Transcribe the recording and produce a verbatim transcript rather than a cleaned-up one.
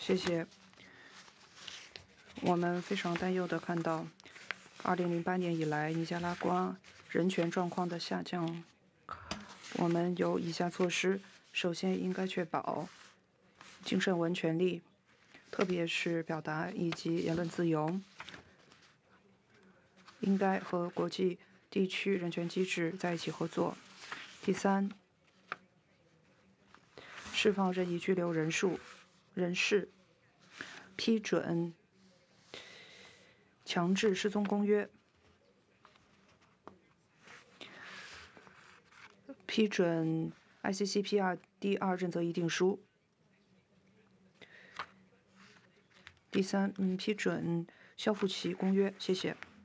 谢谢。我们非常担忧地看到，二零零八年以来尼加拉瓜人权状况的下降。我们有以下措施：首先，应该确保精神文权利，特别是表达以及言论自由，应该和国际地区人权机制在一起合作。第三，释放任意拘留人数人士，批准强制失踪公约，批准 I C C P R 第二认责议定书。第三，嗯，批准肖富奇公约。谢谢。